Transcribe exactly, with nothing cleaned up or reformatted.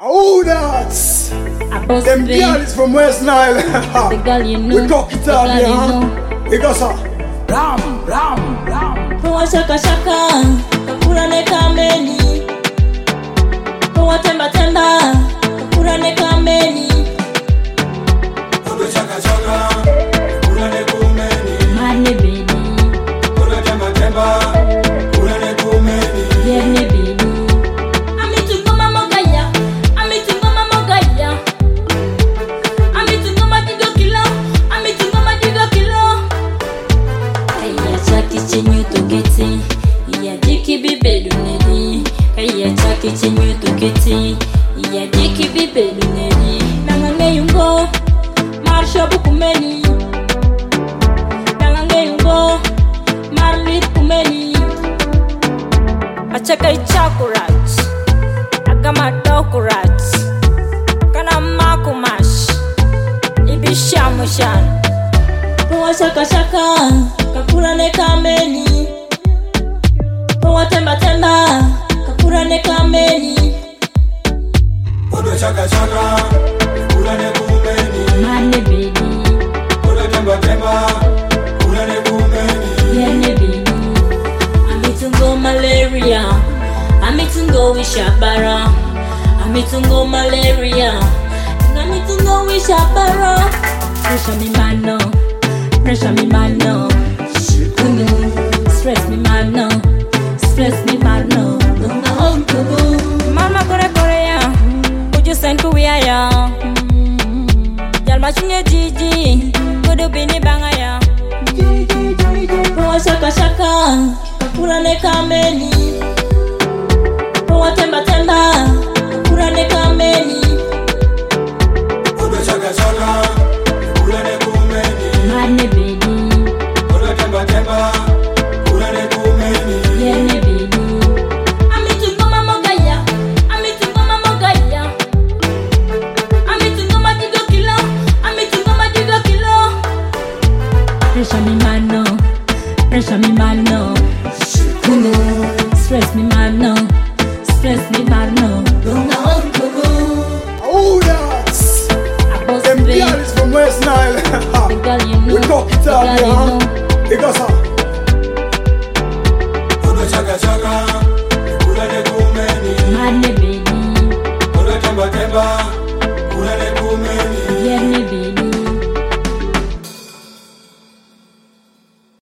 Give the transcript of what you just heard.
Oh, that's them girls from West Nile. The girl you know. We talk it out here, huh? We got some ram, ram, ram. Kwa shaka shaka, kakura ne kameni. Kwa temba temba, kakura ne kameni. Kwa shaka shaka, kakura ne kumeni. Marne baby. Kwa temba temba, kakura ne kumeni. Yerne baby. Ami tungoma mogaya, ami tungoma mogaya. Ami tungoma digo kilo, ami tungoma digo kilo. Kaya chaki chenyu toketi, iya diki bibelu nedi. Kaya chaki chenyu toketi, iya diki bibelu nedi. Nangange yungo, marsha bukumeni. Nangange yungo, marlit kumeni. Achaka ichakurat, agama dokurat. Kana makumash, ibishamushan. Kwa shaka shaka, kakura ne kameni. Kwa temba temba, kakura ne kameni. Kwa shaka shaka, kakura ne kumeni. Marne baby. Kwa temba temba, kakura ne kumeni. Yerne baby. Amitungo malaria, amitungo wishabara. Amitungo malaria, amitungo wishabara. Pressure me man no, pressure me man no. Stress me man no, stress me man no. Mama kore kore ya, uju sen kuya ya. Jalma chinye jiji, kudu bini banga ya. Kwa shaka shaka, kakura ne kameni. Kwa temba temba, kakura ne kameni. Kwa shaka shaka, kakura ne kumeni. Marne baby. Kwa temba temba, kakura ne kumeni. Yerne baby. Amitungoma mogaya, amitungoma mogaya. Amitungoma digo kilo, amitungoma digo kilo. Pressure me man no, pressure me man no. Stress me